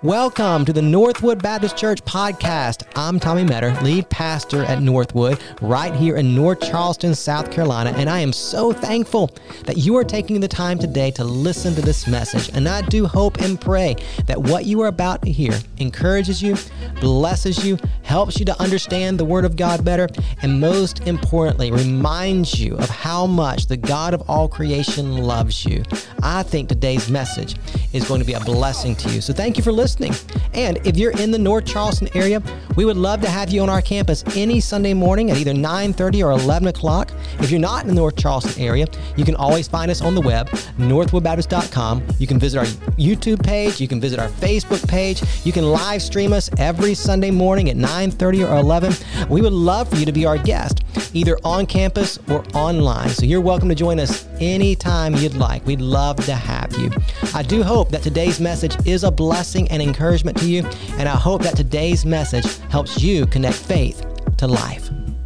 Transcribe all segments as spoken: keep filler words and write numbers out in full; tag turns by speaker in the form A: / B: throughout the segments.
A: Welcome to the Northwood Baptist Church podcast. I'm Tommy Metter, lead pastor at Northwood, right here in North Charleston, South Carolina, and I am so thankful that you are taking the time today to listen to this message. And I do hope and pray that what you are about to hear encourages you, blesses you, helps you to understand the Word of God better, and most importantly, reminds you of how much the God of all creation loves you. I think today's message is going to be a blessing to you. So thank you for listening. And if you're in the North Charleston area, we would love to have you on our campus any Sunday morning at either nine thirty or eleven o'clock. If you're not in the North Charleston area, you can always find us on the web, northwood baptist dot com. You can visit our YouTube page. You can visit our Facebook page. You can live stream us every Sunday morning at nine thirty or eleven. We would love for you to be our guest, either on campus or online. So you're welcome to join us anytime you'd like. We'd love to have you. I do hope that today's message is a blessing and encouragement to you, and I hope that today's message helps you connect faith to life.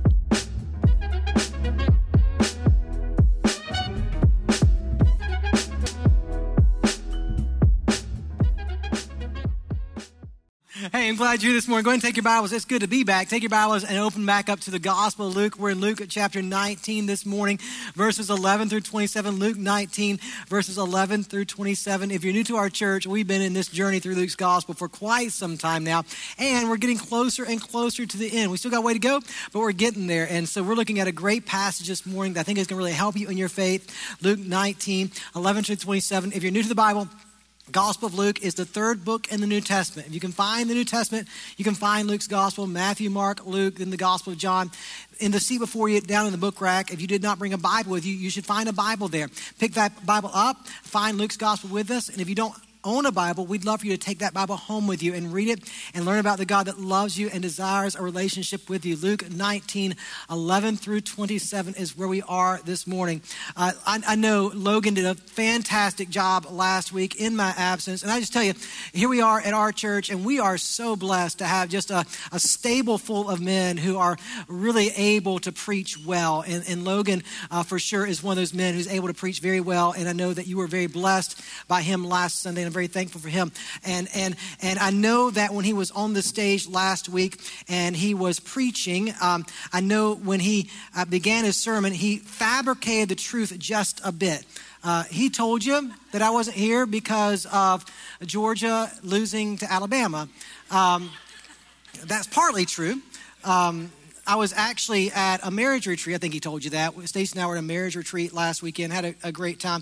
A: Hey, I'm glad you're here this morning. Go ahead and take your Bibles. It's good to be back. Take your Bibles and open back up to the Gospel of Luke. We're in Luke chapter nineteen this morning, verses eleven through twenty-seven. Luke nineteen, verses eleven through twenty-seven. If you're new to our church, we've been in this journey through Luke's Gospel for quite some time now, and we're getting closer and closer to the end. We still got a way to go, but we're getting there. And so we're looking at a great passage this morning that I think is going to really help you in your faith. Luke nineteen, eleven through twenty-seven. If you're new to the Bible, Gospel of Luke is the third book in the New Testament. If you can find the New Testament, you can find Luke's Gospel, Matthew, Mark, Luke, then the Gospel of John. In the seat before you, down in the book rack, if you did not bring a Bible with you, you should find a Bible there. Pick that Bible up, find Luke's Gospel with us, and if you don't own a Bible, we'd love for you to take that Bible home with you and read it and learn about the God that loves you and desires a relationship with you. Luke nineteen, eleven through twenty-seven is where we are this morning. Uh, I, I know Logan did a fantastic job last week in my absence. And I just tell you, here we are at our church, and we are so blessed to have just a, a stable full of men who are really able to preach well. And, and Logan, uh, for sure, is one of those men who's able to preach very well. And I know that you were very blessed by him last Sunday. And I'm very thankful for him. And and and I know that when he was on the stage last week and he was preaching, um, I know when he uh, began his sermon, he fabricated the truth just a bit. Uh, he told you that I wasn't here because of Georgia losing to Alabama. Um, that's partly true. Um, I was actually at a marriage retreat. I think he told you that. Stacey and I were at a marriage retreat last weekend, had a, a great time.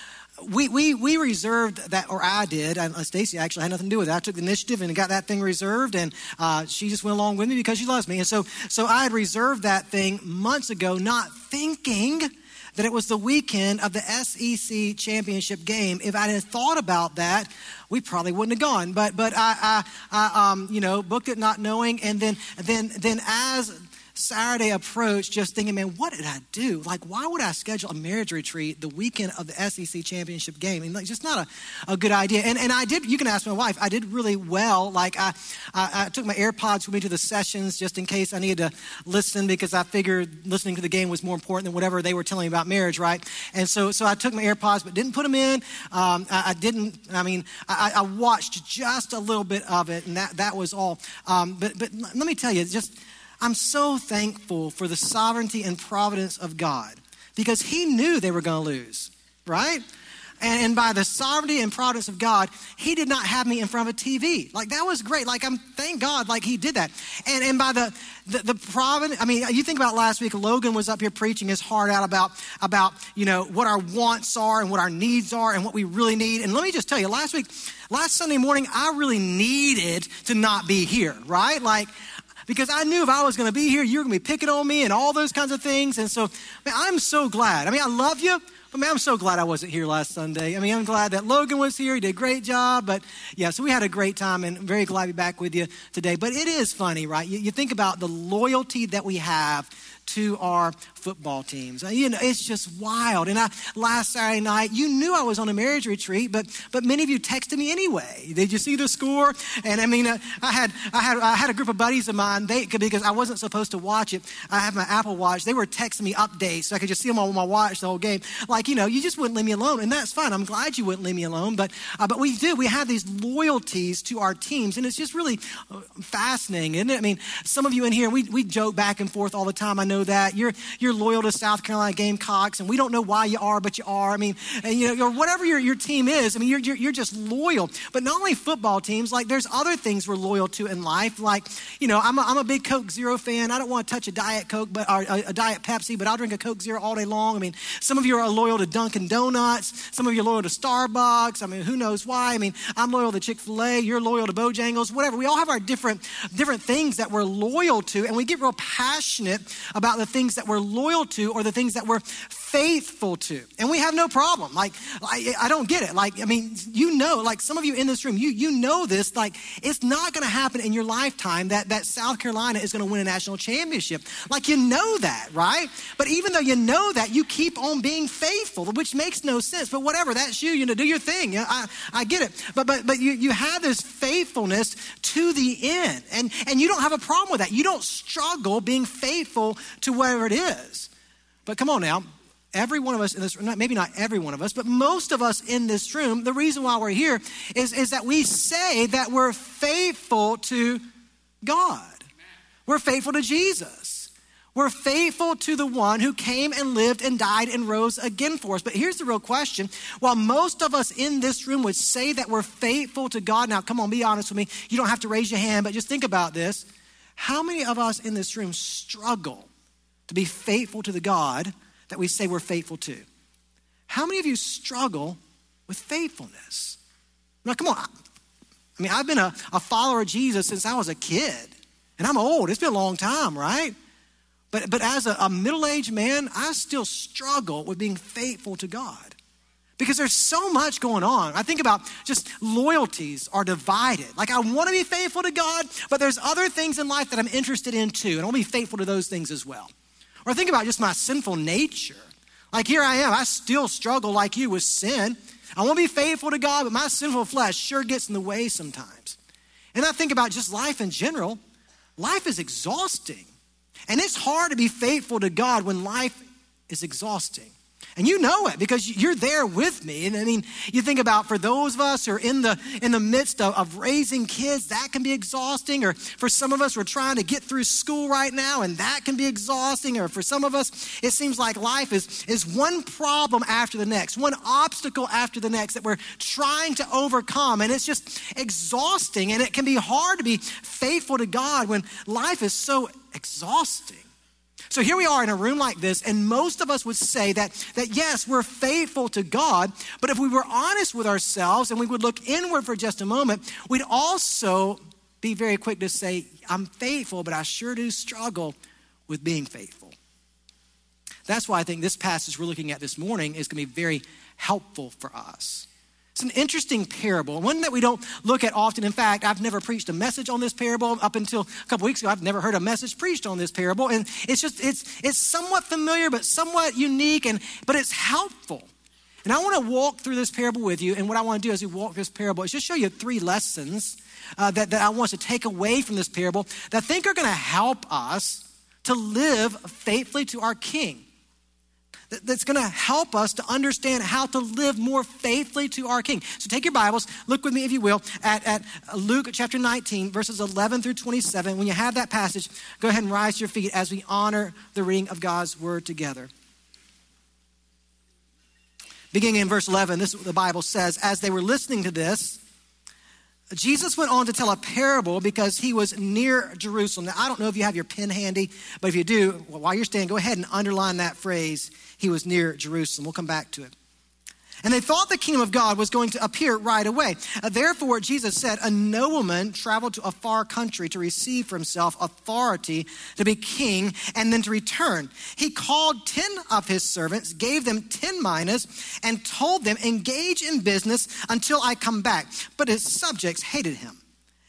A: We we we reserved that, or I did. Uh, Stacey actually had nothing to do with it. I took the initiative and got that thing reserved, and uh, she just went along with me because she loves me. And so so I had reserved that thing months ago, not thinking that it was the weekend of the S E C championship game. If I had thought about that, we probably wouldn't have gone. But but I I, I um you know booked it not knowing, and then then then as Saturday approached, just thinking, man, what did I do? Like, why would I schedule a marriage retreat the weekend of the S E C championship game? I mean, like, just not a, a good idea. And and I did, you can ask my wife, I did really well. Like, I, I, I took my AirPods with me to the sessions just in case I needed to listen, because I figured listening to the game was more important than whatever they were telling me about marriage, right? And so so I took my AirPods, but didn't put them in. Um, I, I didn't, I mean, I, I watched just a little bit of it, and that, that was all. Um, but but let me tell you, just, I'm so thankful for the sovereignty and providence of God, because he knew they were going to lose, right? And, and by the sovereignty and providence of God, he did not have me in front of a T V. Like, that was great. Like, I'm thank God, like, he did that. And and by the the, the providence, I mean, you think about last week, Logan was up here preaching his heart out about, about, you know, what our wants are and what our needs are and what we really need. And let me just tell you, last week, last Sunday morning, I really needed to not be here, right? Like, because I knew if I was going to be here, you were going to be picking on me and all those kinds of things. And so, man, I'm so glad. I mean, I love you, but man, I'm so glad I wasn't here last Sunday. I mean, I'm glad that Logan was here. He did a great job. But yeah, so we had a great time, and I'm very glad to be back with you today. But it is funny, right? You, you think about the loyalty that we have to our football teams. You know, it's just wild. And I, last Saturday night, you knew I was on a marriage retreat, but but many of you texted me anyway. Did you see the score? And I mean, uh, I had I had I had a group of buddies of mine. They because I wasn't supposed to watch it. I have my Apple Watch. They were texting me updates so I could just see them on my watch the whole game. Like, you know, you just wouldn't leave me alone, and that's fine. I'm glad you wouldn't leave me alone. But uh, but we do. We have these loyalties to our teams, and it's just really fascinating, isn't it? I mean, some of you in here, we we joke back and forth all the time. I know that you're you're loyal to South Carolina Gamecocks, and we don't know why you are, but you are. I mean, and, you know, or whatever your, your team is. I mean, you're, you're you're just loyal. But not only football teams, like there's other things we're loyal to in life. Like, you know, I'm a, I'm a big Coke Zero fan. I don't want to touch a Diet Coke, but or a, a Diet Pepsi, but I'll drink a Coke Zero all day long. I mean, some of you are loyal to Dunkin' Donuts. Some of you are loyal to Starbucks. I mean, who knows why? I mean, I'm loyal to Chick-fil-A. You're loyal to Bojangles. Whatever. We all have our different different things that we're loyal to, and we get real passionate about the things that we're loyal to or the things that we're faithful to. And we have no problem. Like, I, I don't get it. Like, I mean, you know, like some of you in this room, you you know this, like it's not going to happen in your lifetime that, that South Carolina is going to win a national championship. Like, you know that, right? But even though you know that, you keep on being faithful, which makes no sense. But whatever, that's you, you know, do your thing. You know, I, I get it. But but but you, you have this faithfulness to the end. And, and you don't have a problem with that. You don't struggle being faithful to whatever it is. But come on now. Every one of us in this room, maybe not every one of us, but most of us in this room, the reason why we're here is, is that we say that we're faithful to God. We're faithful to Jesus. We're faithful to the one who came and lived and died and rose again for us. But here's the real question. While most of us in this room would say that we're faithful to God, now come on, be honest with me. You don't have to raise your hand, but just think about this. How many of us in this room struggle to be faithful to the God that we say we're faithful to? How many of you struggle with faithfulness? Now, come on. I mean, I've been a, a follower of Jesus since I was a kid, and I'm old. It's been a long time, right? But, but as a, a middle-aged man, I still struggle with being faithful to God because there's so much going on. I think about just loyalties are divided. Like, I want to be faithful to God, but there's other things in life that I'm interested in too, and I'll be faithful to those things as well. Or think about just my sinful nature. Like, here I am, I still struggle like you with sin. I want to be faithful to God, but my sinful flesh sure gets in the way sometimes. And I think about just life in general. Life is exhausting. And it's hard to be faithful to God when life is exhausting. And you know it because you're there with me. And I mean, you think about for those of us who are in the in the midst of, of raising kids, that can be exhausting. Or for some of us, we're trying to get through school right now, and that can be exhausting. Or for some of us, it seems like life is, is one problem after the next, one obstacle after the next that we're trying to overcome. And it's just exhausting. And it can be hard to be faithful to God when life is so exhausting. So here we are in a room like this, and most of us would say that, that yes, we're faithful to God, but if we were honest with ourselves and we would look inward for just a moment, we'd also be very quick to say, I'm faithful, but I sure do struggle with being faithful. That's why I think this passage we're looking at this morning is going to be very helpful for us. It's an interesting parable, one that we don't look at often. In fact, I've never preached a message on this parable. Up until a couple weeks ago, I've never heard a message preached on this parable. And it's just, it's it's somewhat familiar, but somewhat unique, and but it's helpful. And I want to walk through this parable with you. And what I want to do as we walk through this parable is just show you three lessons uh, that, that I want us to take away from this parable that I think are going to help us to live faithfully to our King. That's going to help us to understand how to live more faithfully to our King. So take your Bibles, look with me if you will, at, at Luke chapter nineteen, verses eleven through twenty-seven. When you have that passage, go ahead and rise to your feet as we honor the reading of God's word together. Beginning in verse eleven, this is what the Bible says. As they were listening to this, Jesus went on to tell a parable because he was near Jerusalem. Now, I don't know if you have your pen handy, but if you do, well, while you're standing, go ahead and underline that phrase, he was near Jerusalem. We'll come back to it. And they thought the kingdom of God was going to appear right away. Uh, therefore, Jesus said, a nobleman traveled to a far country to receive for himself authority to be king and then to return. He called ten of his servants, gave them ten minas, and told them, engage in business until I come back. But his subjects hated him.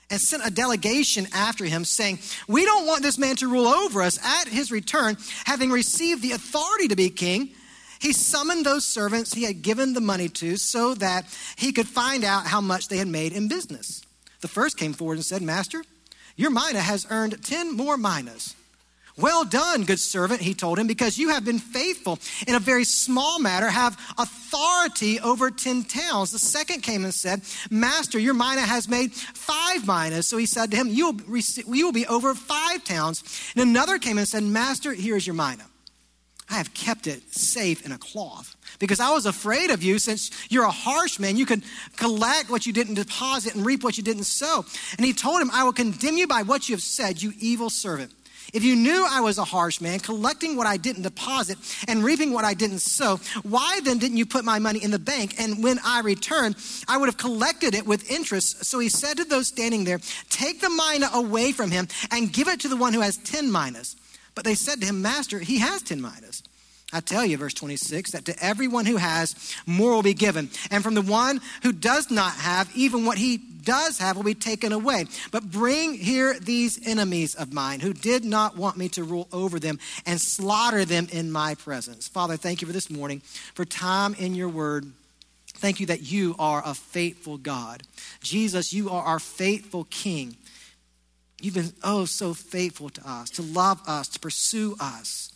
A: and sent a delegation after him, saying, we don't want this man to rule over us. At his return, having received the authority to be king, he summoned those servants he had given the money to so that he could find out how much they had made in business. The first came forward and said, Master, your mina has earned ten more minas. Well done, good servant, he told him, because you have been faithful in a very small matter, have authority over ten towns. The second came and said, Master, your mina has made five minas. So he said to him, you will, receive, you will be over five towns. And another came and said, Master, here is your mina. I have kept it safe in a cloth because I was afraid of you, since you're a harsh man. You could collect what you didn't deposit and reap what you didn't sow. And he told him, I will condemn you by what you have said, you evil servant. If you knew I was a harsh man, collecting what I didn't deposit and reaping what I didn't sow, why then didn't you put my money in the bank? And when I returned, I would have collected it with interest. So he said to those standing there, take the mina away from him and give it to the one who has ten minas. But they said to him, Master, he has ten minas. I tell you, verse twenty-six, that to everyone who has, more will be given. And from the one who does not have, even what he does have will be taken away. But bring here these enemies of mine who did not want me to rule over them and slaughter them in my presence. Father, thank you for this morning, for time in your word. Thank you that you are a faithful God. Jesus, you are our faithful King. You've been, oh, so faithful to us, to love us, to pursue us,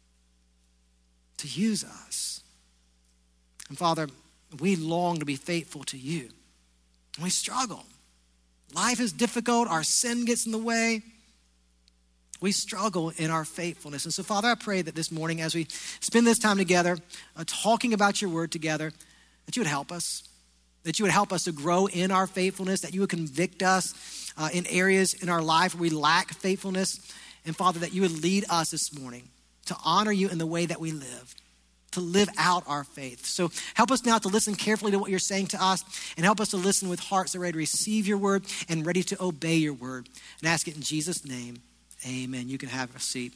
A: to use us. And Father, we long to be faithful to you. We struggle. Life is difficult. Our sin gets in the way. We struggle in our faithfulness. And so, Father, I pray that this morning, as we spend this time together, uh, talking about your word together, that you would help us, that you would help us to grow in our faithfulness, that you would convict us uh, in areas in our life where we lack faithfulness. And Father, that you would lead us this morning to honor you in the way that we live, to live out our faith. So help us now to listen carefully to what you're saying to us, and help us to listen with hearts that are ready to receive your word and ready to obey your word. And ask it in Jesus' name, amen. You can have a seat.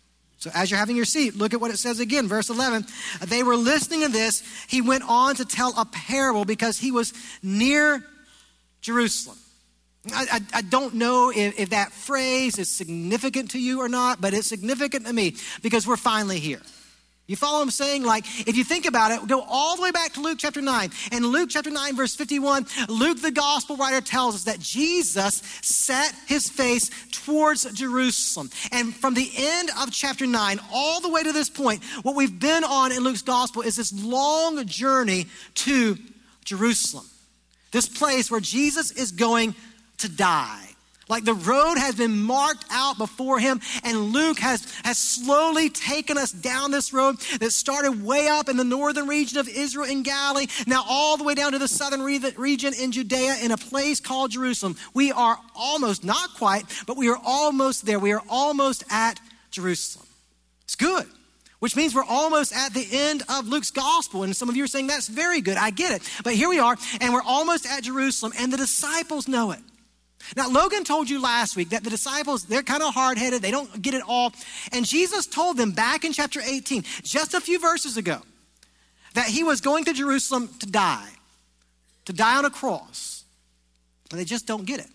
A: So as you're having your seat, look at what it says again, verse eleven. They were listening to this. He went on to tell a parable because he was near Jerusalem. I, I, I don't know if, if that phrase is significant to you or not, but it's significant to me because we're finally here. You follow what I'm saying? Like, if you think about it, go all the way back to Luke chapter nine. And Luke chapter nine, verse fifty-one, Luke, the gospel writer, tells us that Jesus set his face towards Jerusalem. And from the end of chapter nine, all the way to this point, what we've been on in Luke's gospel is this long journey to Jerusalem. This place where Jesus is going to die. Like the road has been marked out before him, and Luke has, has slowly taken us down this road that started way up in the northern region of Israel in Galilee, now all the way down to the southern re- region in Judea in a place called Jerusalem. We are almost, not quite, but we are almost there. We are almost at Jerusalem. It's good, which means we're almost at the end of Luke's gospel. And some of you are saying, that's very good. I get it. But here we are, and we're almost at Jerusalem, and the disciples know it. Now, Logan told you last week that the disciples, they're kind of hard-headed. They don't get it all. And Jesus told them back in chapter eighteen, just a few verses ago, that he was going to Jerusalem to die, to die on a cross. But they just don't get it.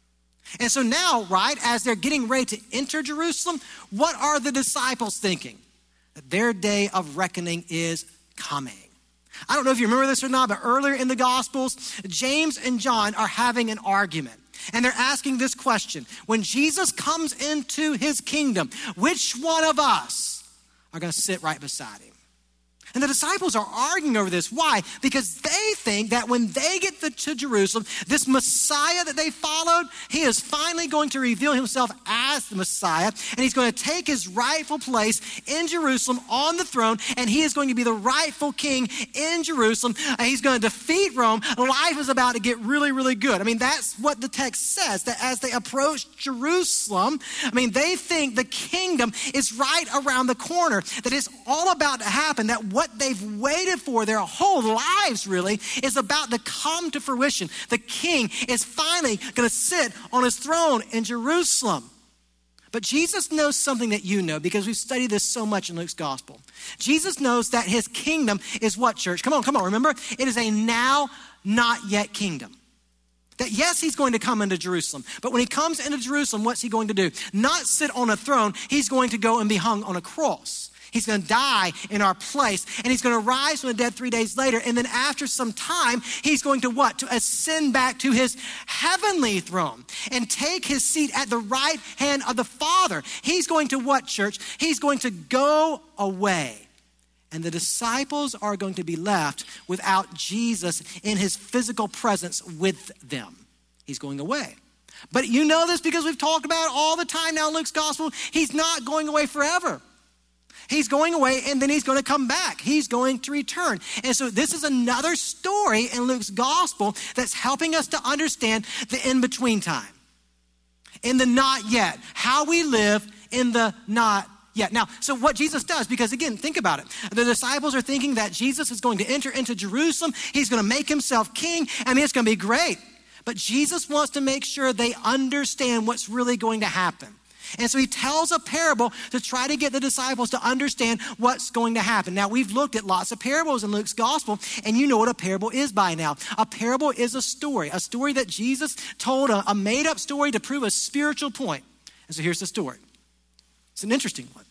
A: And so now, right, as they're getting ready to enter Jerusalem, what are the disciples thinking? That their day of reckoning is coming. I don't know if you remember this or not, but earlier in the Gospels, James and John are having an argument. And they're asking this question: when Jesus comes into his kingdom, which one of us are going to sit right beside him? And the disciples are arguing over this. Why? Because they think that when they get the, to Jerusalem, this Messiah that they followed, he is finally going to reveal himself as the Messiah. And he's going to take his rightful place in Jerusalem on the throne. And he is going to be the rightful king in Jerusalem. And he's going to defeat Rome. Life is about to get really, really good. I mean, that's what the text says, that as they approach Jerusalem, I mean, they think the kingdom is right around the corner, that it's all about to happen, that what What they've waited for their whole lives really is about to come to fruition. The king is finally going to sit on his throne in Jerusalem. But Jesus knows something that you know, because we've studied this so much in Luke's gospel. Jesus knows that his kingdom is what, church? Come on, come on, remember? It is a now, not yet kingdom. That yes, he's going to come into Jerusalem, but when he comes into Jerusalem, what's he going to do? Not sit on a throne, he's going to go and be hung on a cross. He's going to die in our place, and he's going to rise from the dead three days later. And then after some time, he's going to what? To ascend back to his heavenly throne and take his seat at the right hand of the Father. He's going to what, church? He's going to go away. And the disciples are going to be left without Jesus in his physical presence with them. He's going away. But you know this because we've talked about it all the time now in Luke's gospel. He's not going away forever. He's going away and then he's going to come back. He's going to return. And so this is another story in Luke's gospel that's helping us to understand the in-between time. In the not yet. How we live in the not yet. Now, so what Jesus does, because again, think about it. The disciples are thinking that Jesus is going to enter into Jerusalem. He's going to make himself king. I mean, it's going to be great. But Jesus wants to make sure they understand what's really going to happen. And so he tells a parable to try to get the disciples to understand what's going to happen. Now, we've looked at lots of parables in Luke's gospel, and you know what a parable is by now. A parable is a story, a story that Jesus told, a, a made-up story to prove a spiritual point. And so here's the story. It's an interesting one.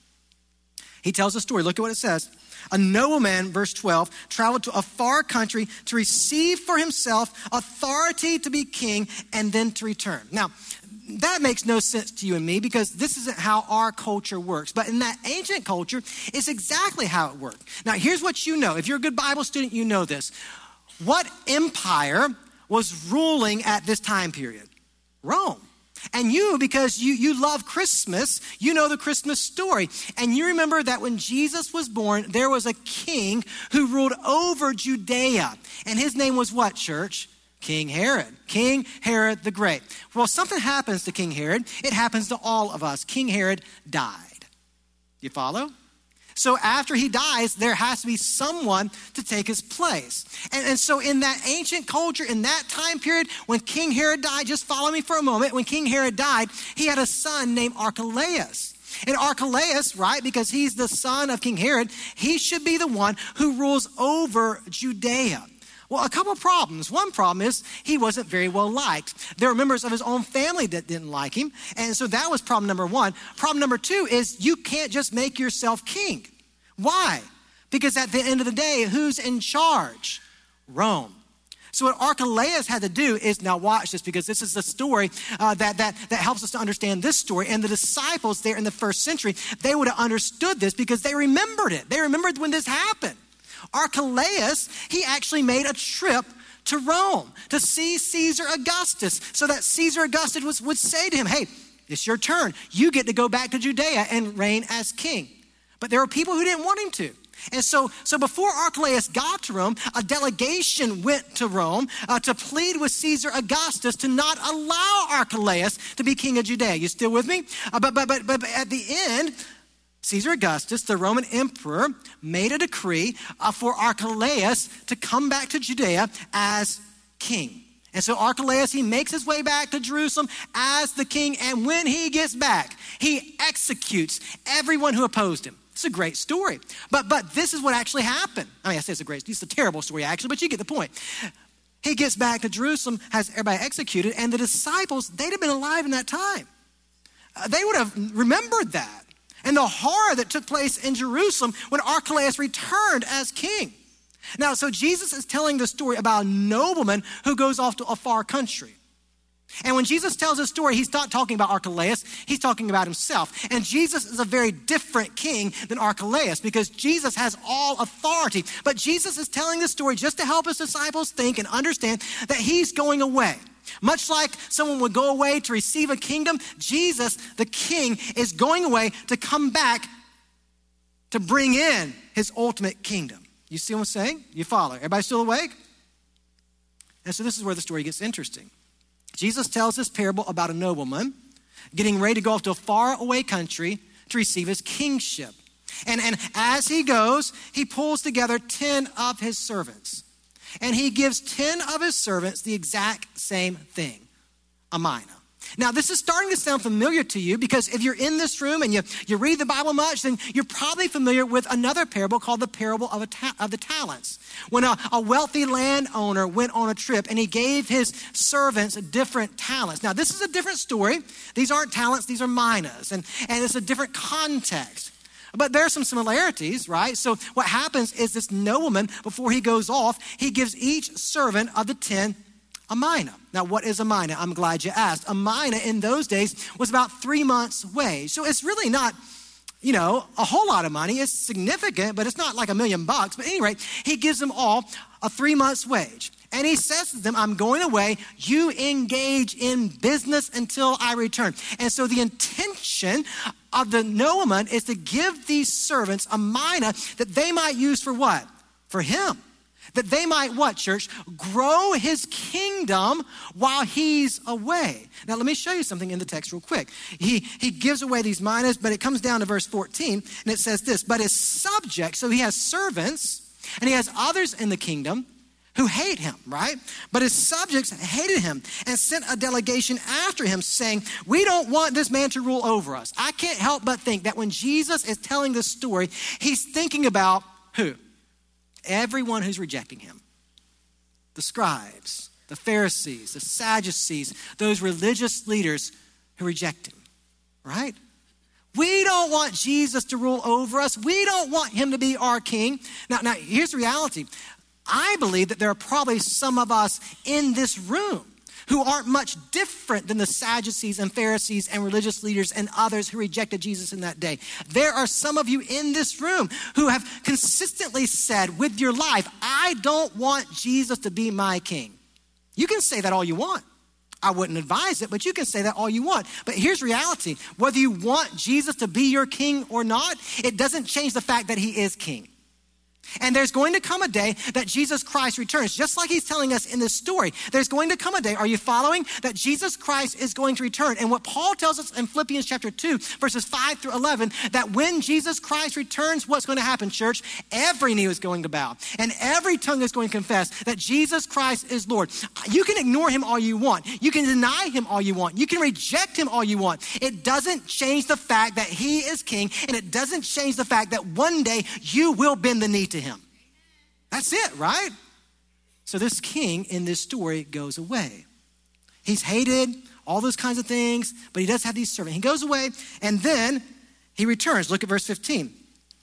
A: He tells a story. Look at what it says. A nobleman, verse twelve, traveled to a far country to receive for himself authority to be king and then to return. Now, that makes no sense to you and me because this isn't how our culture works. But in that ancient culture, it's exactly how it worked. Now, here's what you know. If you're a good Bible student, you know this. What empire was ruling at this time period? Rome. And you, because you, you love Christmas, you know the Christmas story. And you remember that when Jesus was born, there was a king who ruled over Judea. And his name was what, church? King Herod. King Herod the Great. Well, something happens to King Herod. It happens to all of us. King Herod died. You follow? So after he dies, there has to be someone to take his place. And, and so in that ancient culture, in that time period, when King Herod died, just follow me for a moment. When King Herod died, he had a son named Archelaus. And Archelaus, right, because he's the son of King Herod, he should be the one who rules over Judea. Well, a couple problems. One problem is he wasn't very well liked. There were members of his own family that didn't like him. And so that was problem number one. Problem number two is you can't just make yourself king. Why? Because at the end of the day, who's in charge? Rome. So what Archelaus had to do is, now watch this because this is the story uh, that, that, that helps us to understand this story. And the disciples there in the first century, they would have understood this because they remembered it. They remembered when this happened. Archelaus, he actually made a trip to Rome to see Caesar Augustus so that Caesar Augustus was, would say to him, hey, it's your turn. You get to go back to Judea and reign as king. But there were people who didn't want him to. And so, so before Archelaus got to Rome, a delegation went to Rome uh, to plead with Caesar Augustus to not allow Archelaus to be king of Judea. You still with me? Uh, but, but, but, but at the end, Caesar Augustus, the Roman emperor, made a decree uh, for Archelaus to come back to Judea as king. And so Archelaus, he makes his way back to Jerusalem as the king. And when he gets back, he executes everyone who opposed him. It's a great story. But but this is what actually happened. I mean, I say it's a great, it's a terrible story actually, but you get the point. He gets back to Jerusalem, has everybody executed, and the disciples, they'd have been alive in that time. Uh, they would have remembered that. And the horror that took place in Jerusalem when Archelaus returned as king. Now, so Jesus is telling the story about a nobleman who goes off to a far country. And when Jesus tells this story, he's not talking about Archelaus, he's talking about himself. And Jesus is a very different king than Archelaus because Jesus has all authority. But Jesus is telling this story just to help his disciples think and understand that he's going away. Much like someone would go away to receive a kingdom, Jesus, the king, is going away to come back to bring in his ultimate kingdom. You see what I'm saying? You follow. Everybody still awake? And so this is where the story gets interesting. Jesus tells this parable about a nobleman getting ready to go off to a faraway country to receive his kingship. And, and as he goes, he pulls together ten of his servants. And he gives ten of his servants the exact same thing, a mina. Now, this is starting to sound familiar to you because if you're in this room and you, you read the Bible much, then you're probably familiar with another parable called the parable of, a ta- of the talents. When a, a wealthy landowner went on a trip and he gave his servants different talents. Now, this is a different story. These aren't talents, these are minas, and, and it's a different context. But there are some similarities, right? So what happens is this nobleman, before he goes off, he gives each servant of the ten a mina. Now, what is a mina? I'm glad you asked. A mina in those days was about three months' wage. So it's really not, you know, a whole lot of money. It's significant, but it's not like a million bucks. But at any rate, he gives them all a three months' wage. And he says to them, I'm going away. You engage in business until I return. And so the intention of the nobleman is to give these servants a mina that they might use for what? For him. That they might, what, church? Grow his kingdom while he's away. Now, let me show you something in the text real quick. He, he gives away these minas, but it comes down to verse fourteen, and it says this, but his subjects, so he has servants, and he has others in the kingdom who hate him, right? But his subjects hated him and sent a delegation after him saying, we don't want this man to rule over us. I can't help but think that when Jesus is telling this story, he's thinking about who? Everyone who's rejecting him. The scribes, the Pharisees, the Sadducees, those religious leaders who reject him, right? We don't want Jesus to rule over us. We don't want him to be our king. Now, now here's the reality. I believe that there are probably some of us in this room who aren't much different than the Sadducees and Pharisees and religious leaders and others who rejected Jesus in that day. There are some of you in this room who have consistently said with your life, I don't want Jesus to be my king. You can say that all you want. I wouldn't advise it, but you can say that all you want. But here's reality. Whether you want Jesus to be your king or not, it doesn't change the fact that he is king. And there's going to come a day that Jesus Christ returns, just like he's telling us in this story. There's going to come a day, are you following, that Jesus Christ is going to return. And what Paul tells us in Philippians chapter two, verses five through eleven, that when Jesus Christ returns, what's going to happen, church? Every knee is going to bow and every tongue is going to confess that Jesus Christ is Lord. You can ignore him all you want. You can deny him all you want. You can reject him all you want. It doesn't change the fact that he is king, and it doesn't change the fact that one day you will bend the knee to him. That's it, right? So this king in this story goes away. He's hated, all those kinds of things, but he does have these servants. He goes away and then he returns. Look at verse fifteen.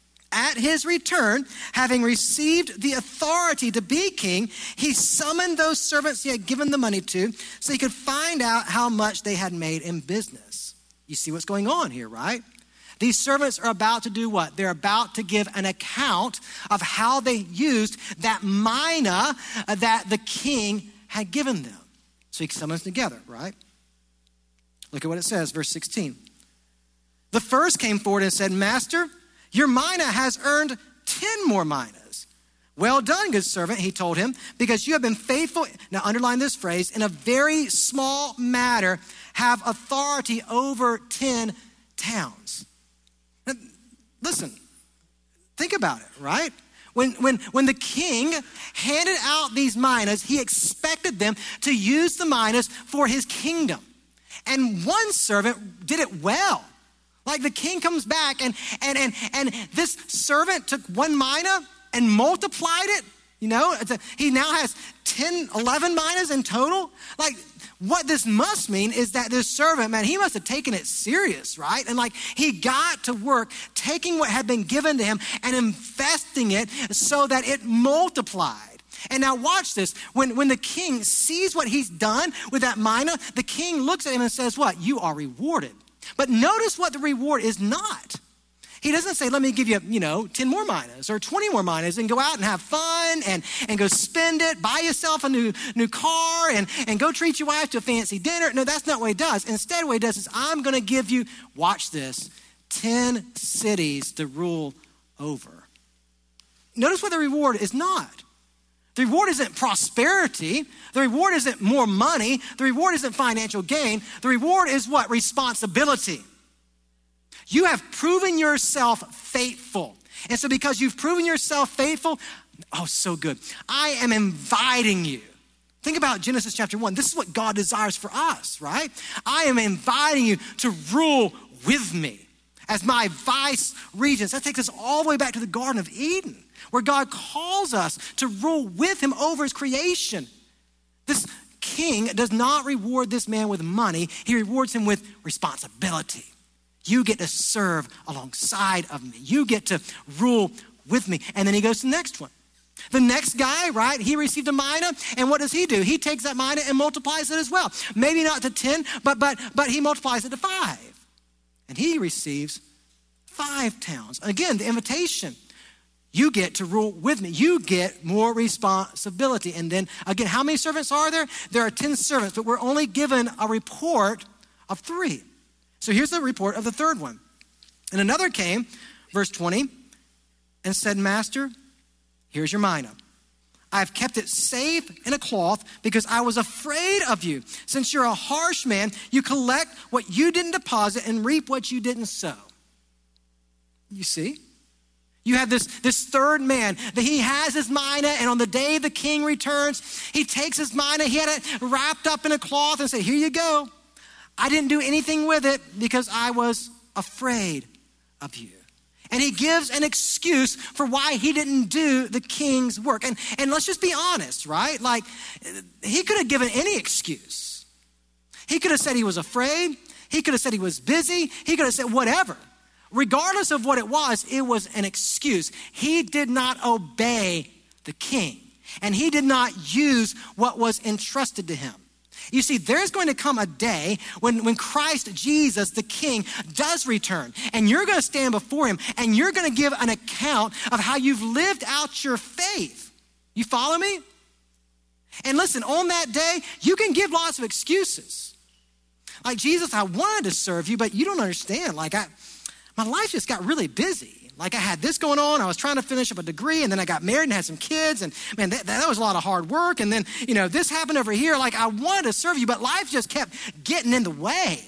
A: At his return, having received the authority to be king, he summoned those servants he had given the money to so he could find out how much they had made in business. You see what's going on here, right? These servants are about to do what? They're about to give an account of how they used that mina that the king had given them. So he summons them together, right? Look at what it says, verse sixteen. The first came forward and said, Master, your mina has earned ten more minas. Well done, good servant, he told him, because you have been faithful. Now underline this phrase, in a very small matter, have authority over ten towns. Now, listen, think about it, right? When, when, when the king handed out these minas, he expected them to use the minas for his kingdom. And one servant did it well. Like the king comes back and, and, and, and this servant took one mina and multiplied it. You know, it's a, he now has ten, eleven minas in total. Like what this must mean is that this servant, man, he must have taken it serious, right? And like he got to work taking what had been given to him and investing it so that it multiplied. And now watch this. When, when the king sees what he's done with that mina, the king looks at him and says, what? You are rewarded. But notice what the reward is not. He doesn't say, let me give you, you know, ten more minas or twenty more minas and go out and have fun and, and go spend it, buy yourself a new, new car and, and go treat your wife to a fancy dinner. No, that's not what he does. Instead, what he does is, I'm going to give you, watch this, ten cities to rule over. Notice what the reward is not. The reward isn't prosperity. The reward isn't more money. The reward isn't financial gain. The reward is what? Responsibility. You have proven yourself faithful. And so because you've proven yourself faithful, oh, so good. I am inviting you Think about Genesis chapter one. This is what God desires for us, right? I am inviting you to rule with me as my vice regents. That takes us all the way back to the Garden of Eden, where God calls us to rule with him over his creation. This king does not reward this man with money. He rewards him with responsibility. You get to serve alongside of me. You get to rule with me. And then he goes to the next one. The next guy, right, he received a mina, and what does he do? He takes that mina and multiplies it as well. Maybe not to ten, but but but he multiplies it to five. And he receives five towns. Again, the invitation. You get to rule with me. You get more responsibility. And then, again, how many servants are there? There are ten servants, but we're only given a report of three. So here's the report of the third one. And another came, verse twenty, and said, Master, here's your mina. I've kept it safe in a cloth because I was afraid of you. Since you're a harsh man, you collect what you didn't deposit and reap what you didn't sow. You see? You have this, this third man that he has his mina, and on the day the king returns, he takes his mina, he had it wrapped up in a cloth and said, here you go. I didn't do anything with it because I was afraid of you. And he gives an excuse for why he didn't do the king's work. And, and let's just be honest, right? Like, he could have given any excuse. He could have said he was afraid. He could have said he was busy. He could have said whatever. Regardless of what it was, it was an excuse. He did not obey the king. And he did not use what was entrusted to him. You see, there's going to come a day when, when Christ Jesus, the King, does return. And you're going to stand before him and you're going to give an account of how you've lived out your faith. You follow me? And listen, on that day, you can give lots of excuses. Like, Jesus, I wanted to serve you, but you don't understand. Like, I, my life just got really busy. Like, I had this going on. I was trying to finish up a degree, and then I got married and had some kids. And man, that, that was a lot of hard work. And then, you know, this happened over here. Like, I wanted to serve you, but life just kept getting in the way.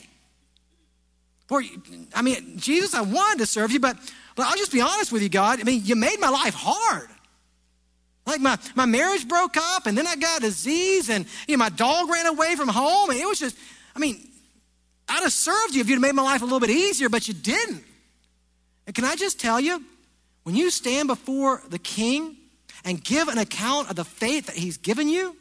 A: Or, I mean, Jesus, I wanted to serve you, but, but I'll just be honest with you, God. I mean, you made my life hard. Like, my, my marriage broke up, and then I got a disease, and, you know, my dog ran away from home. And it was just, I mean, I'd have served you if you'd made my life a little bit easier, but you didn't. And can I just tell you, when you stand before the king and give an account of the faith that he's given you,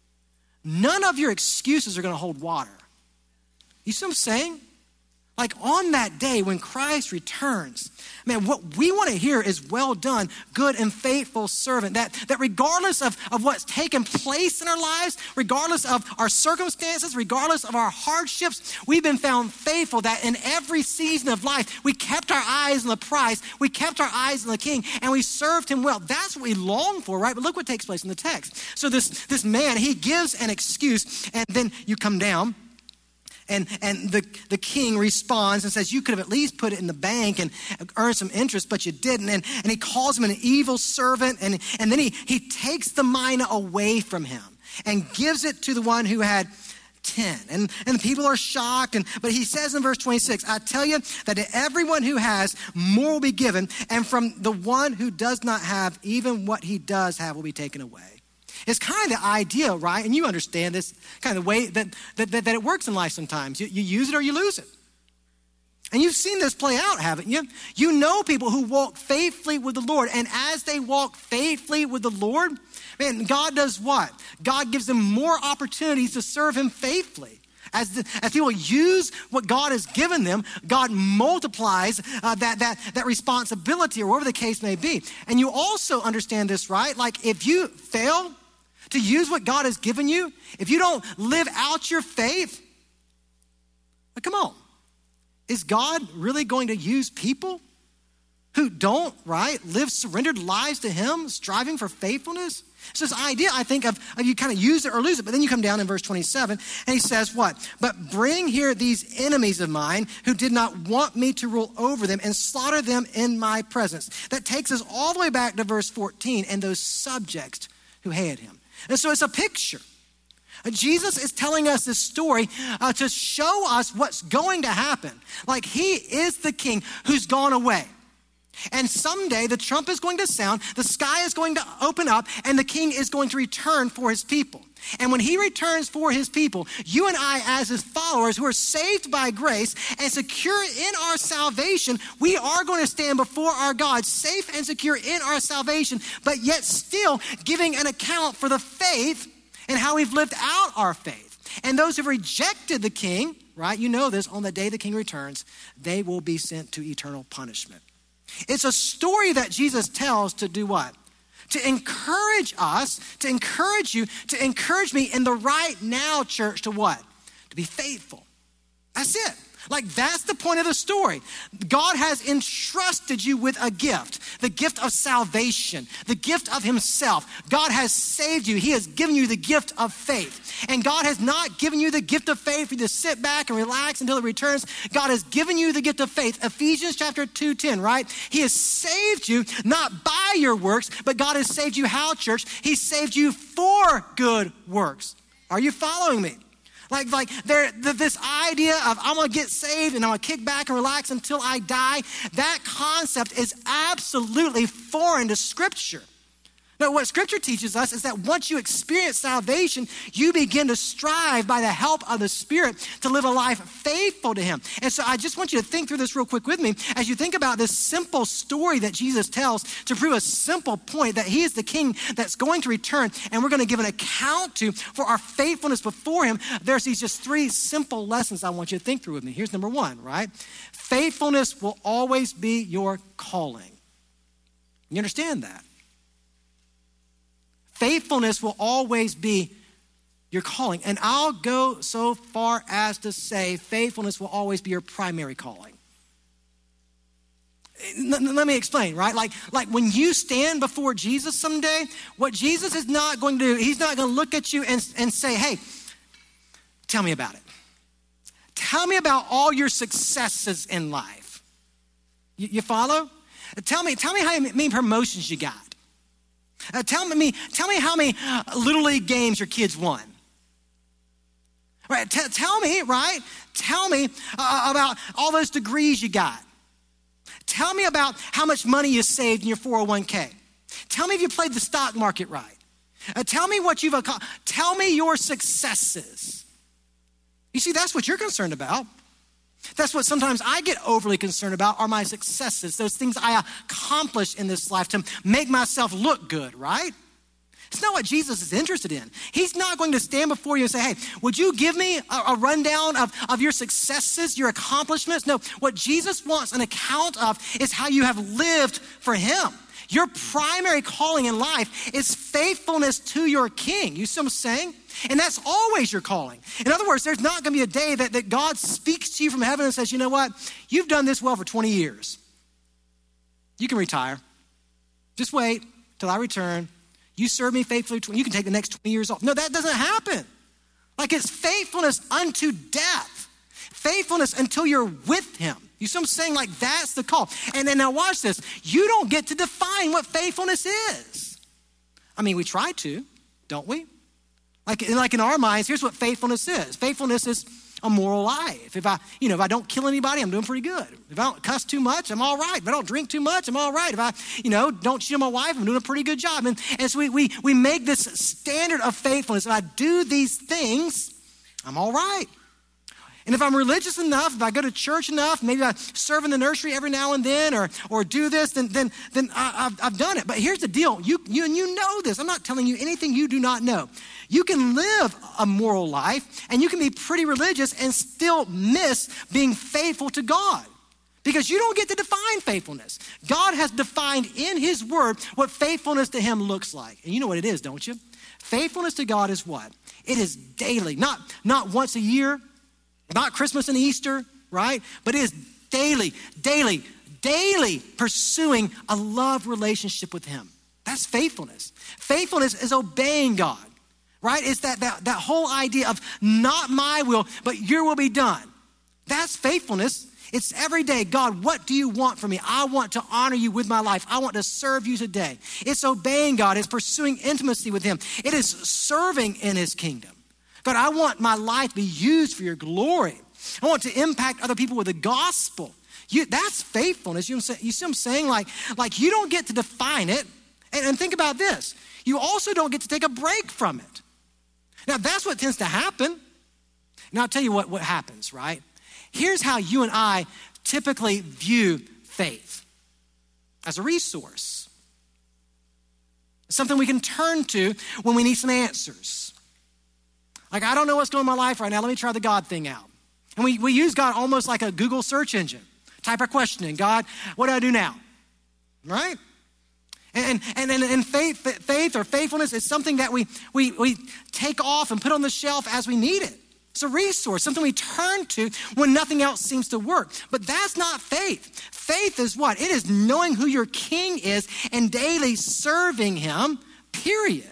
A: none of your excuses are going to hold water. You see what I'm saying? Like, on that day when Christ returns, man, what we want to hear is, well done, good and faithful servant. That, that regardless of, of what's taken place in our lives, regardless of our circumstances, regardless of our hardships, we've been found faithful, that in every season of life, we kept our eyes on the prize, we kept our eyes on the king, and we served him well. That's what we long for, right? But look what takes place in the text. So this, this man, he gives an excuse, and then you come down, And and the, the king responds and says, you could have at least put it in the bank and earned some interest, but you didn't. And, and he calls him an evil servant. And, and then he, he takes the mina away from him and gives it to the one who had ten. And, and the people are shocked. And but he says in verse twenty-six, I tell you that to everyone who has, more will be given. And from the one who does not have, even what he does have will be taken away. It's kind of the idea, right? And you understand this kind of way that, that, that, that it works in life sometimes. You, you use it or you lose it. And you've seen this play out, haven't you? You know people who walk faithfully with the Lord. And as they walk faithfully with the Lord, man, God does what? God gives them more opportunities to serve him faithfully. As, the, as people use what God has given them, God multiplies uh, that, that, that responsibility or whatever the case may be. And you also understand this, right? Like, if you fail to use what God has given you, if you don't live out your faith, like, come on. Is God really going to use people who don't, right, live surrendered lives to him, striving for faithfulness? It's this idea, I think, of, of you kind of use it or lose it. But then you come down in verse twenty-seven, and he says what? But bring here these enemies of mine who did not want me to rule over them, and slaughter them in my presence. That takes us all the way back to verse fourteen and those subjects who hated him. And so it's a picture. Jesus is telling us this story uh, to show us what's going to happen. Like, he is the king who's gone away. And someday the trump is going to sound, the sky is going to open up, and the king is going to return for his people. And when he returns for his people, you and I as his followers who are saved by grace and secure in our salvation, we are going to stand before our God safe and secure in our salvation, but yet still giving an account for the faith and how we've lived out our faith. And those who've rejected the king, right, you know this, on the day the king returns, they will be sent to eternal punishment. It's a story that Jesus tells to do what? To encourage us, to encourage you, to encourage me in the right now, church, to what? To be faithful. That's it. Like, that's the point of the story. God has entrusted you with a gift, the gift of salvation, the gift of himself. God has saved you. He has given you the gift of faith. And God has not given you the gift of faith for you to sit back and relax until it returns. God has given you the gift of faith. Ephesians chapter two ten, right? He has saved you not by your works, but God has saved you how, church? He saved you for good works. Are you following me? Like, like there, this idea of I'm going to get saved and I'm going to kick back and relax until I die, that concept is absolutely foreign to Scripture. But what Scripture teaches us is that once you experience salvation, you begin to strive by the help of the Spirit to live a life faithful to him. And so I just want you to think through this real quick with me as you think about this simple story that Jesus tells to prove a simple point that he is the king that's going to return and we're going to give an account to for our faithfulness before him. There's these just three simple lessons I want you to think through with me. Here's number one, right? Faithfulness will always be your calling. You understand that? Faithfulness will always be your calling. And I'll go so far as to say faithfulness will always be your primary calling. Let me explain, right? Like, like when you stand before Jesus someday, what Jesus is not going to do, he's not going to look at you and, and say, hey, tell me about it. Tell me about all your successes in life. You, you follow? Tell me, tell me how many promotions you got. Uh, tell me, tell me how many uh, Little League games your kids won. Right? T- tell me, right? Tell me uh, about all those degrees you got. Tell me about how much money you saved in your four oh one k. Tell me if you played the stock market right. Uh, tell me what you've accomplished. Tell me your successes. You see, that's what you're concerned about. That's what sometimes I get overly concerned about are my successes, those things I accomplish in this life to make myself look good, right? It's not what Jesus is interested in. He's not going to stand before you and say, hey, would you give me a, a rundown of, of your successes, your accomplishments? No, what Jesus wants an account of is how you have lived for him. Your primary calling in life is faithfulness to your king. You see what I'm saying? And that's always your calling. In other words, there's not going to be a day that, that God speaks to you from heaven and says, you know what? You've done this well for twenty years. You can retire. Just wait till I return. You serve me faithfully. You can take the next twenty years off. No, that doesn't happen. Like it's faithfulness unto death. Faithfulness until you're with him. You see what I'm saying? Like that's the call. And then now watch this. You don't get to define what faithfulness is. I mean, we try to, don't we? Like, like in our minds, here's what faithfulness is. Faithfulness is a moral life. If I, you know, if I don't kill anybody, I'm doing pretty good. If I don't cuss too much, I'm all right. If I don't drink too much, I'm all right. If I, you know, don't cheat on my wife, I'm doing a pretty good job. And, and so we, we, we make this standard of faithfulness. If I do these things, I'm all right. And if I'm religious enough, if I go to church enough, maybe I serve in the nursery every now and then or or do this, then then then I, I've, I've done it. But here's the deal. You, you, and you know this. I'm not telling you anything you do not know. You can live a moral life and you can be pretty religious and still miss being faithful to God. Because you don't get to define faithfulness. God has defined in his word what faithfulness to him looks like. And you know what it is, don't you? Faithfulness to God is what? It is daily, not, not once a year, not Christmas and Easter, right? But it is daily, daily, daily pursuing a love relationship with him. That's faithfulness. Faithfulness is obeying God, right? It's that, that, that whole idea of not my will, but your will be done. That's faithfulness. It's every day, God, what do you want from me? I want to honor you with my life. I want to serve you today. It's obeying God. It's pursuing intimacy with him. It is serving in his kingdom. God, I want my life to be used for your glory. I want to impact other people with the gospel. You, that's faithfulness. You, you see what I'm saying? Like, like you don't get to define it. And, and think about this. You also don't get to take a break from it. Now, that's what tends to happen. Now, I'll tell you what, what happens, right? Here's how you and I typically view faith. As a resource. Something we can turn to when we need some answers. Like, I don't know what's going on in my life right now. Let me try the God thing out. And we, we use God almost like a Google search engine. Type our question in. God, what do I do now? Right? And and and, and faith, faith or faithfulness is something that we, we, we take off and put on the shelf as we need it. It's a resource, something we turn to when nothing else seems to work. But that's not faith. Faith is what? It is knowing who your king is and daily serving him, period.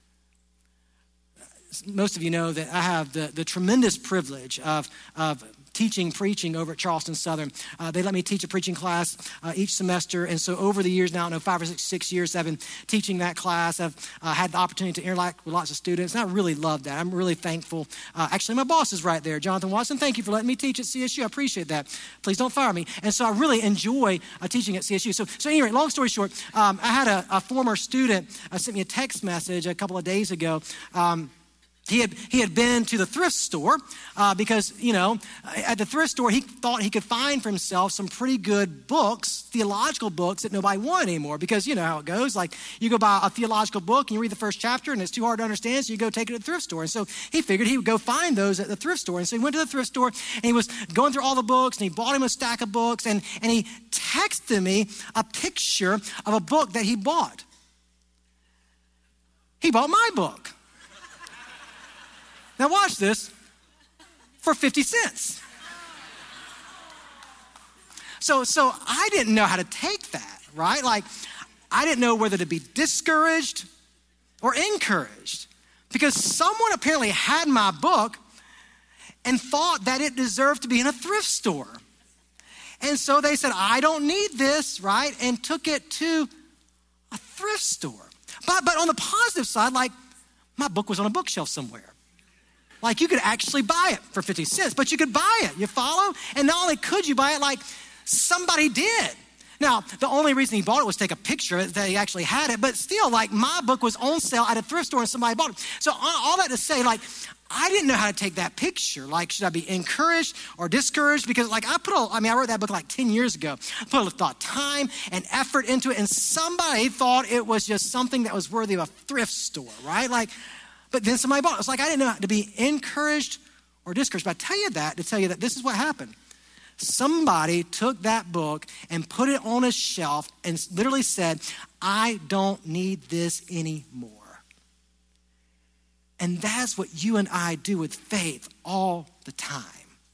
A: Most of you know that I have the, the tremendous privilege of, of teaching, preaching over at Charleston Southern. Uh, they let me teach a preaching class uh, each semester. And so over the years now, I don't know, five or six, six years, I've been teaching that class. I've uh, had the opportunity to interact with lots of students. And I really love that. I'm really thankful. Uh, actually, my boss is right there, Jonathan Watson. Thank you for letting me teach at C S U. I appreciate that. Please don't fire me. And so I really enjoy uh, teaching at C S U. So, so anyway, long story short, um, I had a, a former student uh, sent me a text message a couple of days ago. Um, He had, he had been to the thrift store uh, because, you know, at the thrift store, he thought he could find for himself some pretty good books, theological books that nobody wanted anymore because you know how it goes. Like you go buy a theological book and you read the first chapter and it's too hard to understand, so you go take it at the thrift store. And so he figured he would go find those at the thrift store. And so he went to the thrift store and he was going through all the books and he bought him a stack of books and, and he texted me a picture of a book that he bought. He bought my book. Now watch this, for fifty cents. So, so I didn't know how to take that, right? Like, I didn't know whether to be discouraged or encouraged because someone apparently had my book and thought that it deserved to be in a thrift store. And so they said, I don't need this, right? And took it to a thrift store. But, but on the positive side, like, my book was on a bookshelf somewhere. Like you could actually buy it for fifty cents, but you could buy it, you follow? And not only could you buy it, like somebody did. Now, the only reason he bought it was to take a picture of it, that he actually had it, but still, like my book was on sale at a thrift store and somebody bought it. So all that to say, like, I didn't know how to take that picture. Like, should I be encouraged or discouraged? Because like I put, a, I mean, I wrote that book like ten years ago. I put a lot of time and effort into it, and somebody thought it was just something that was worthy of a thrift store, right? Like, but then somebody bought it. It's like I didn't know how to be encouraged or discouraged. But I tell you that to tell you that this is what happened. Somebody took that book and put it on a shelf and literally said, I don't need this anymore. And that's what you and I do with faith all the time.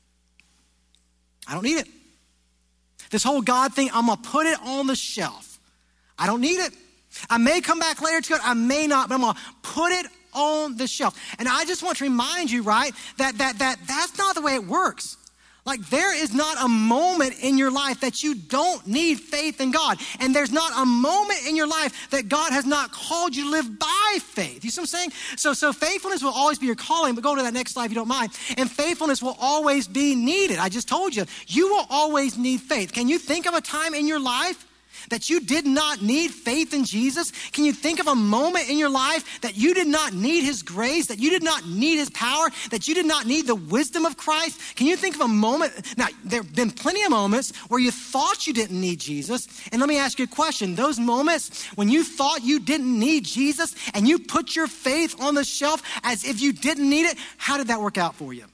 A: I don't need it. This whole God thing, I'm going to put it on the shelf. I don't need it. I may come back later to it. I may not, but I'm going to put it on the shelf. And I just want to remind you, right, that that that that's not the way it works. Like there is not a moment in your life that you don't need faith in God. And there's not a moment in your life that God has not called you to live by faith. You see what I'm saying? So, so faithfulness will always be your calling, but go to that next slide if you don't mind. And faithfulness will always be needed. I just told you, you will always need faith. Can you think of a time in your life that you did not need faith in Jesus? Can you think of a moment in your life that you did not need his grace, that you did not need his power, that you did not need the wisdom of Christ? Can you think of a moment? Now, there have been plenty of moments where you thought you didn't need Jesus. And let me ask you a question. Those moments when you thought you didn't need Jesus and you put your faith on the shelf as if you didn't need it, how did that work out for you?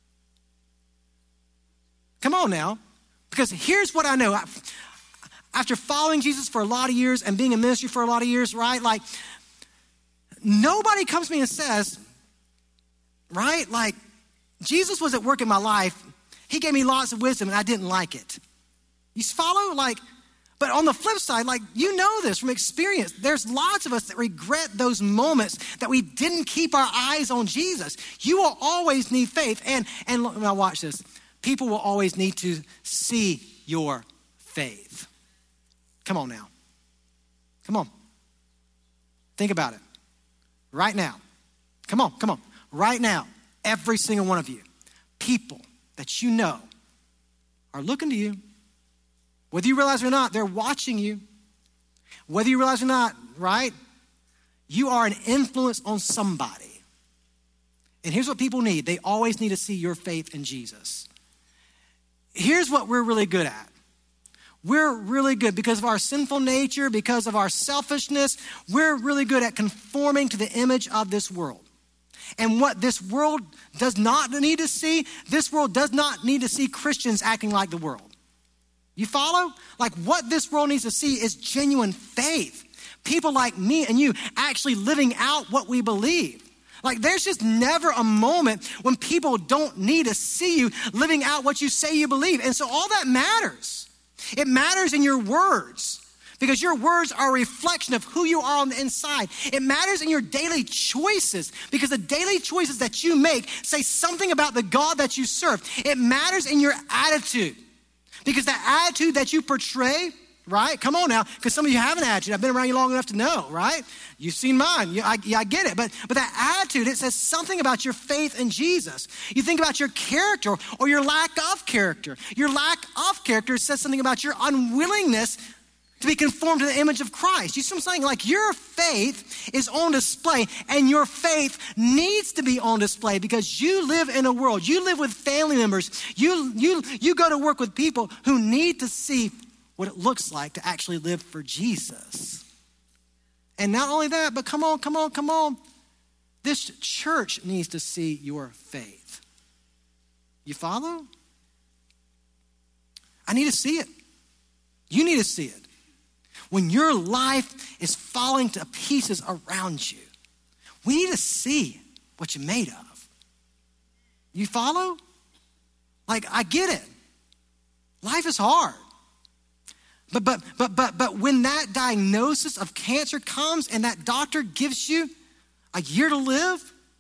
A: Come on now. Because here's what I know. I, After following Jesus for a lot of years and being in ministry for a lot of years, right? Like, nobody comes to me and says, right? Like, Jesus was at work in my life. He gave me lots of wisdom and I didn't like it. You follow? Like, but on the flip side, like, you know this from experience. There's lots of us that regret those moments that we didn't keep our eyes on Jesus. You will always need faith. And, and now watch this. People will always need to see your faith. Come on now. Come on. Think about it. Right now. Come on, come on. Right now, every single one of you, people that you know are looking to you Whether you realize it or not, they're watching you. Whether you realize it or not, right? You are an influence on somebody. And here's what people need. They always need to see your faith in Jesus. Here's what we're really good at. We're really good because of our sinful nature, because of our selfishness. We're really good at conforming to the image of this world. And what this world does not need to see, this world does not need to see Christians acting like the world. You follow? Like what this world needs to see is genuine faith. People like me and you actually living out what we believe. Like there's just never a moment when people don't need to see you living out what you say you believe. And so all that matters. It matters in your words because your words are a reflection of who you are on the inside. It matters in your daily choices because the daily choices that you make say something about the God that you serve. It matters in your attitude because the attitude that you portray, right? Come on now, because some of you have an attitude. I've been around you long enough to know, right? You've seen mine. You, I, yeah, I get it. But, but that attitude, it says something about your faith in Jesus. You think about your character or your lack of character. Your lack of character says something about your unwillingness to be conformed to the image of Christ. You see what I'm saying? Like your faith is on display and your faith needs to be on display because you live in a world. You live with family members. You, you, you go to work with people who need to see what it looks like to actually live for Jesus. And not only that, but come on, come on, come on. This church needs to see your faith. You follow? I need to see it. You need to see it. When your life is falling to pieces around you, we need to see what you're made of. You follow? Like, I get it. Life is hard. But but but but but when that diagnosis of cancer comes and that doctor gives you a year to live,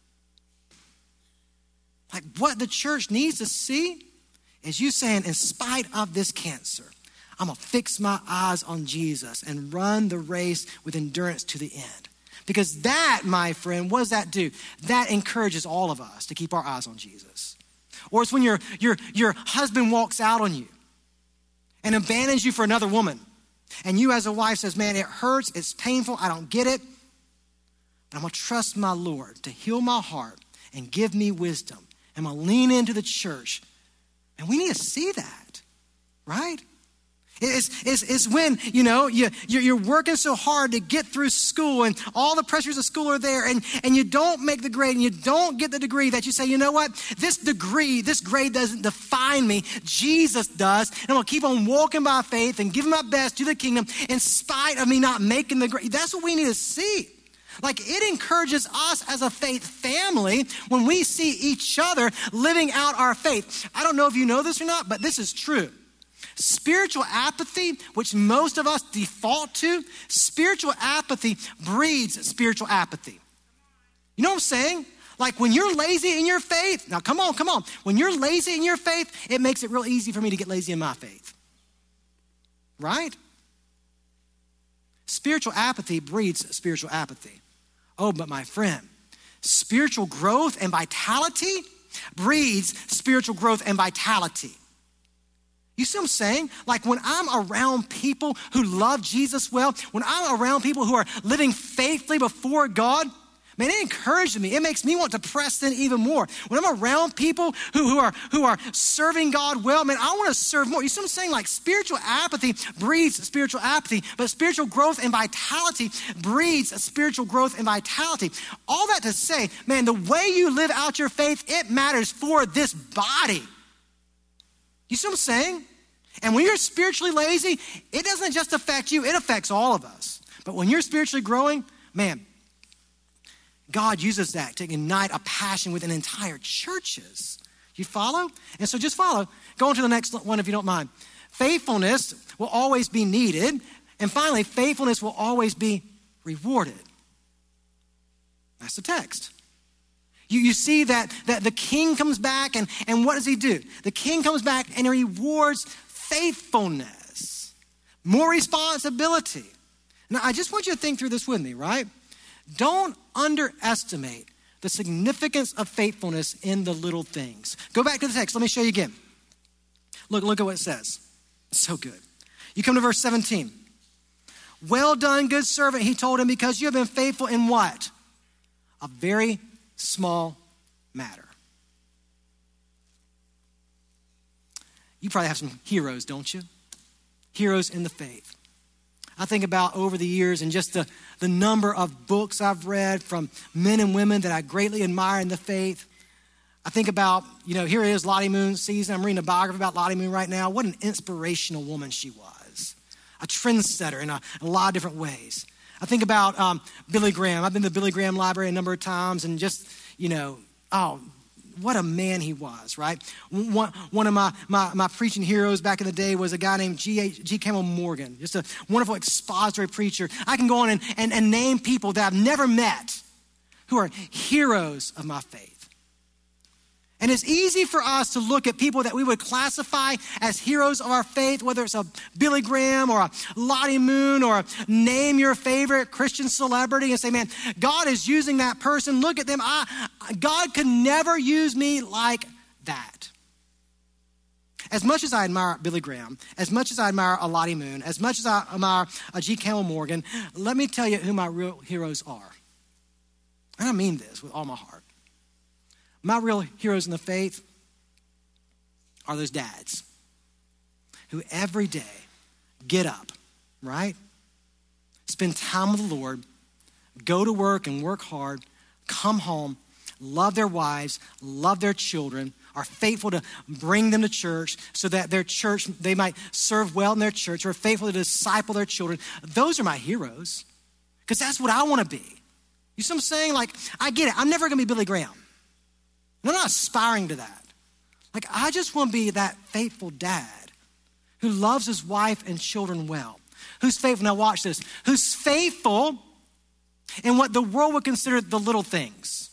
A: like what the church needs to see is you saying, in spite of this cancer, I'm gonna fix my eyes on Jesus and run the race with endurance to the end. Because that, my friend, what does that do? That encourages all of us to keep our eyes on Jesus. Or it's when your your your husband walks out on you and abandons you for another woman. And you as a wife says, man, it hurts, it's painful, I don't get it. But I'm gonna trust my Lord to heal my heart and give me wisdom. And I'm gonna lean into the church. And we need to see that, right? It's, it's, it's when, you know, you, you're working so hard to get through school and all the pressures of school are there and, and you don't make the grade and you don't get the degree that you say, you know what, this degree, this grade doesn't define me. Jesus does. And I'm going to keep on walking by faith and giving my best to the kingdom in spite of me not making the grade. That's what we need to see. Like it encourages us as a faith family when we see each other living out our faith. I don't know if you know this or not, but this is true. Spiritual apathy, which most of us default to, spiritual apathy breeds spiritual apathy. You know what I'm saying? Like when you're lazy in your faith, now come on, come on. When you're lazy in your faith, it makes it real easy for me to get lazy in my faith. Right? Spiritual apathy breeds spiritual apathy. Oh, but my friend, spiritual growth and vitality breeds spiritual growth and vitality. You see what I'm saying? Like when I'm around people who love Jesus well, when I'm around people who are living faithfully before God, man, it encourages me. It makes me want to press in even more. When I'm around people who, who are who are serving God well, man, I want to serve more. You see what I'm saying? Like spiritual apathy breeds spiritual apathy, but spiritual growth and vitality breeds spiritual growth and vitality. All that to say, man, the way you live out your faith, it matters for this body. You see what I'm saying? And when you're spiritually lazy, it doesn't just affect you, it affects all of us. But when you're spiritually growing, man, God uses that to ignite a passion within entire churches. You follow? And so just follow. Go on to the next one if you don't mind. Faithfulness will always be needed. And finally, faithfulness will always be rewarded. That's the text. You, you see that, that the king comes back and, and what does he do? The king comes back and he rewards faithfulness, more responsibility. Now, I just want you to think through this with me, right? Don't underestimate the significance of faithfulness in the little things. Go back to the text. Let me show you again. Look, look at what it says. It's so good. You come to verse seventeen. Well done, good servant, he told him, because you have been faithful in what? A very small matter. You probably have some heroes, don't you? Heroes in the faith. I think about over the years and just the, the number of books I've read from men and women that I greatly admire in the faith. I think about, you know, here it is, Lottie Moon's season. I'm reading a biography about Lottie Moon right now. What an inspirational woman she was. A trendsetter in a, in a lot of different ways. I think about um, Billy Graham. I've been to the Billy Graham Library a number of times and just, you know, oh, what a man he was, right? One, one of my, my, my preaching heroes back in the day was a guy named G. G. Campbell Morgan, just a wonderful expository preacher. I can go on and, and, and name people that I've never met who are heroes of my faith. And it's easy for us to look at people that we would classify as heroes of our faith, whether it's a Billy Graham or a Lottie Moon or a name your favorite Christian celebrity and say, man, God is using that person. Look at them. I, God could never use me like that. As much as I admire Billy Graham, as much as I admire a Lottie Moon, as much as I admire a G. Campbell Morgan, let me tell you who my real heroes are. And I mean this with all my heart. My real heroes in the faith are those dads who every day get up, right? Spend time with the Lord, go to work and work hard, come home, love their wives, love their children, are faithful to bring them to church so that their church, they might serve well in their church, are faithful to disciple their children. Those are my heroes because that's what I want to be. You see what I'm saying? Like, I get it. I'm never going to be Billy Graham. I'm not aspiring to that. Like, I just want to be that faithful dad who loves his wife and children well. Who's faithful, now watch this, who's faithful in what the world would consider the little things.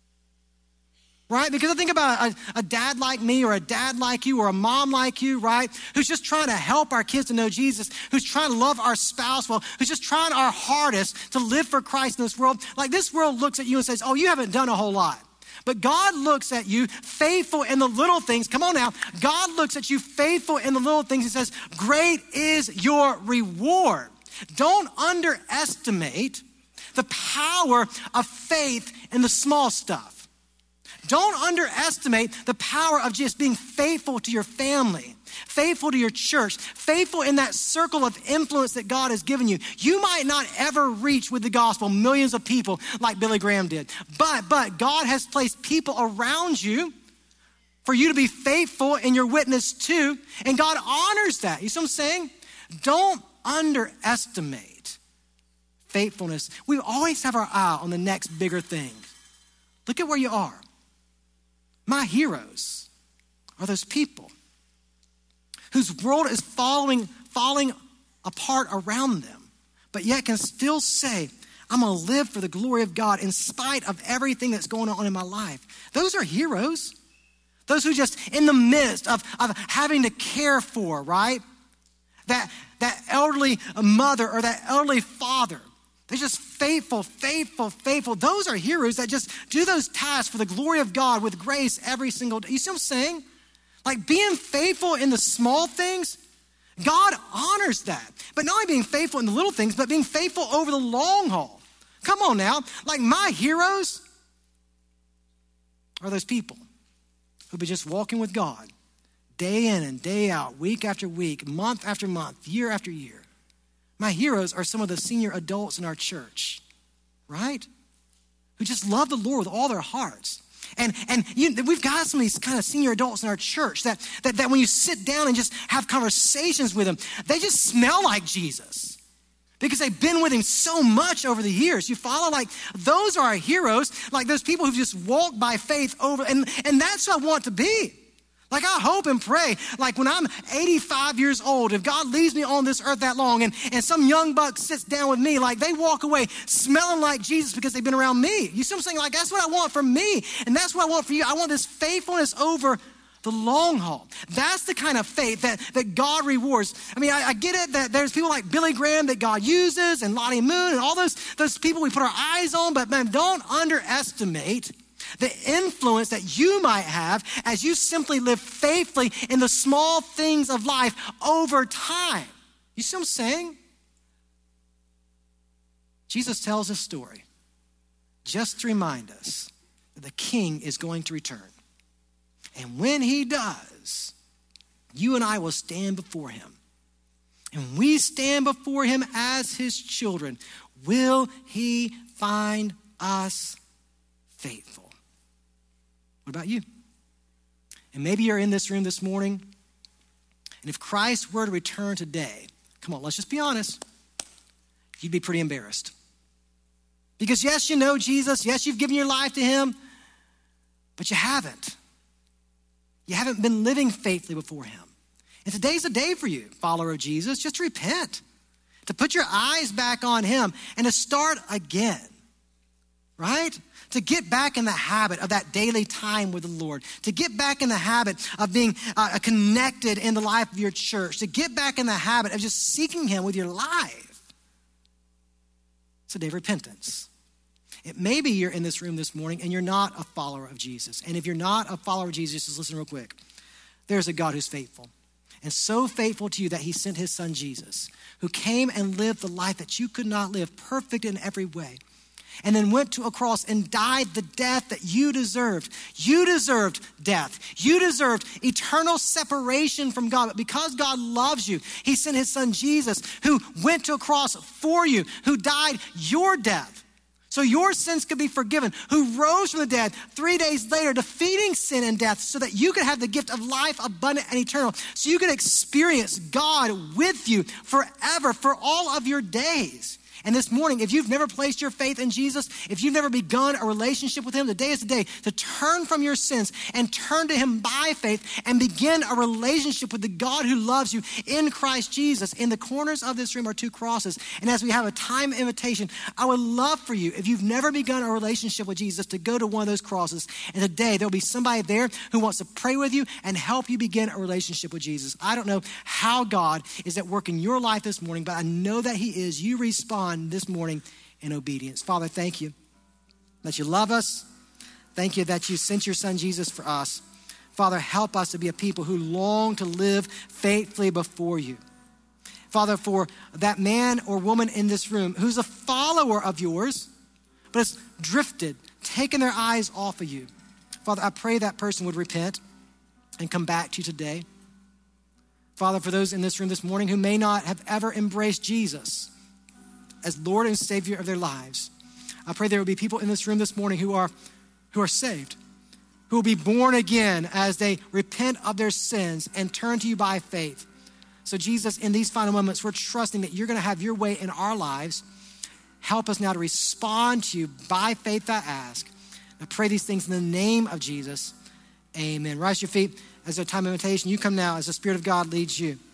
A: Right? Because I think about a, a dad like me or a dad like you or a mom like you, right? Who's just trying to help our kids to know Jesus, who's trying to love our spouse well, who's just trying our hardest to live for Christ in this world. Like, this world looks at you and says, oh, you haven't done a whole lot. But God looks at you faithful in the little things. Come on now. God looks at you faithful in the little things. He says, great is your reward. Don't underestimate the power of faith in the small stuff. Don't underestimate the power of just being faithful to your family, faithful to your church, faithful in that circle of influence that God has given you. You might not ever reach with the gospel millions of people like Billy Graham did, but, but God has placed people around you for you to be faithful in your witness to, and God honors that. You see what I'm saying? Don't underestimate faithfulness. We always have our eye on the next bigger thing. Look at where you are. My heroes are those people whose world is following, falling apart around them, but yet can still say, I'm going to live for the glory of God in spite of everything that's going on in my life. Those are heroes. Those who just in the midst of, of having to care for, right? That, that elderly mother or that elderly father. They're just faithful, faithful, faithful. Those are heroes that just do those tasks for the glory of God with grace every single day. You see what I'm saying? Like, being faithful in the small things, God honors that. But not only being faithful in the little things, but being faithful over the long haul. Come on now. Like, my heroes are those people who've been just walking with God day in and day out, week after week, month after month, year after year. My heroes are some of the senior adults in our church, right? Who just love the Lord with all their hearts. And and you, we've got some of these kind of senior adults in our church that, that, that when you sit down and just have conversations with them, they just smell like Jesus because they've been with him so much over the years. You follow? Like, those are our heroes, like those people who just walk by faith over, and, and that's what I want to be. Like, I hope and pray, like when I'm eighty-five years old, if God leaves me on this earth that long and, and some young buck sits down with me, like they walk away smelling like Jesus because they've been around me. You see what I'm saying? Like, that's what I want for me. And that's what I want for you. I want this faithfulness over the long haul. That's the kind of faith that, that God rewards. I mean, I, I get it that there's people like Billy Graham that God uses and Lottie Moon and all those, those people we put our eyes on, but man, don't underestimate the influence that you might have as you simply live faithfully in the small things of life over time. You see what I'm saying? Jesus tells a story just to remind us that the king is going to return. And when he does, you and I will stand before him. And we stand before him as his children. Will he find us faithful? What about you? And maybe you're in this room this morning, and if Christ were to return today, come on, let's just be honest, you'd be pretty embarrassed. Because yes, you know Jesus, yes, you've given your life to him, but you haven't. You haven't been living faithfully before him. And today's a day for you, follower of Jesus, just to repent, to put your eyes back on him and to start again, right? To get back in the habit of that daily time with the Lord, to get back in the habit of being uh, connected in the life of your church, to get back in the habit of just seeking him with your life. It's a day of repentance. It may be you're in this room this morning and you're not a follower of Jesus. And if you're not a follower of Jesus, just listen real quick. There's a God who's faithful. And so faithful to you that he sent his son Jesus, who came and lived the life that you could not live, perfect in every way, and then went to a cross and died the death that you deserved. You deserved death. You deserved eternal separation from God. But because God loves you, he sent his son Jesus, who went to a cross for you, who died your death, so your sins could be forgiven, who rose from the dead three days later, defeating sin and death so that you could have the gift of life abundant and eternal, so you could experience God with you forever, for all of your days. And this morning, if you've never placed your faith in Jesus, if you've never begun a relationship with him, today is the day to turn from your sins and turn to him by faith and begin a relationship with the God who loves you in Christ Jesus. In the corners of this room are two crosses. And as we have a time invitation, I would love for you, if you've never begun a relationship with Jesus, to go to one of those crosses. And today there'll be somebody there who wants to pray with you and help you begin a relationship with Jesus. I don't know how God is at work in your life this morning, but I know that he is. You respond this morning in obedience. Father, thank you that you love us. Thank you that you sent your son Jesus for us. Father, help us to be a people who long to live faithfully before you. Father, for that man or woman in this room who's a follower of yours, but has drifted, taken their eyes off of you. Father, I pray that person would repent and come back to you today. Father, for those in this room this morning who may not have ever embraced Jesus as Lord and Savior of their lives, I pray there will be people in this room this morning who are, who are saved, who will be born again as they repent of their sins and turn to you by faith. So Jesus, in these final moments, we're trusting that you're gonna have your way in our lives. Help us now to respond to you by faith, I ask. I pray these things in the name of Jesus, amen. Rise to your feet as a time of invitation. You come now as the Spirit of God leads you.